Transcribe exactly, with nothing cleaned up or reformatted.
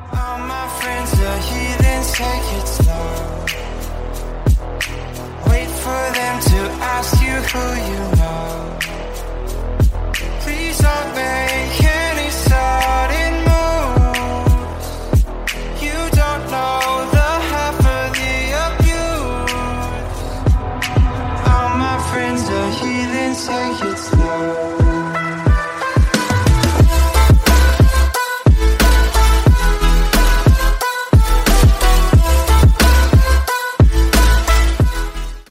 All my friends are heathens, take it slow. Wait for them to ask you who